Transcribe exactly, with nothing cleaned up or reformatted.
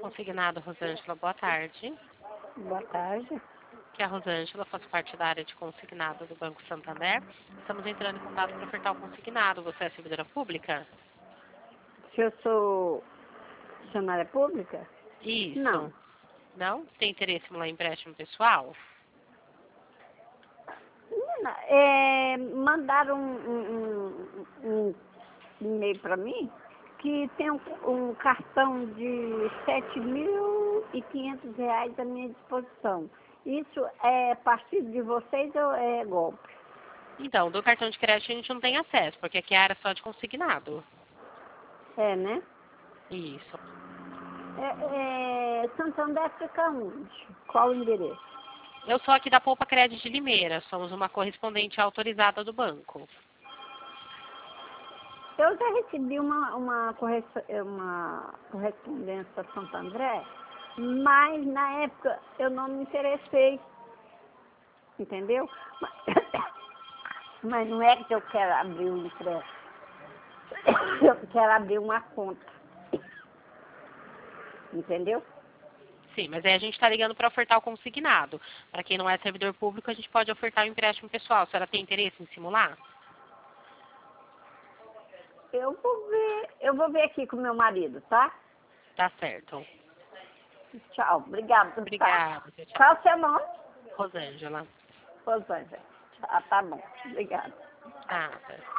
Consignado, Rosângela, boa tarde. Boa tarde. Que é a Rosângela, faço parte da área de consignado do Banco Santander. Estamos entrando em contato para ofertar o consignado. Você é servidora pública? Se eu sou funcionária pública? Isso. Não. Não? Tem interesse em lá empréstimo pessoal? Menina, é, mandaram um, um, um, um e-mail para mim que tem um, um cartão de sete mil e quinhentos reais à minha disposição. Isso é partido de vocês ou é golpe? Então, do cartão de crédito a gente não tem acesso, porque aqui é a área só de consignado. É, né? Isso. É, é, Santander fica onde? Qual o endereço? Eu sou aqui da Poupa Crédito de Limeira. Somos uma correspondente autorizada do banco. Eu já recebi uma, uma, corres- uma correspondência a Santo André, mas na época eu não me interessei, entendeu? Mas, mas não é que eu quero abrir um empréstimo, eu quero abrir uma conta, entendeu? Sim, mas aí a gente está ligando para ofertar o consignado. Para quem não é servidor público, a gente pode ofertar o empréstimo pessoal. A senhora tem interesse em simular? Eu vou ver, eu vou ver aqui com meu marido, tá? Tá certo. Tchau, obrigada. Tá. Obrigada. Tchau, tchau. Qual o seu nome? Rosângela. Rosângela. Ah, tá bom, obrigada. Ah, tá.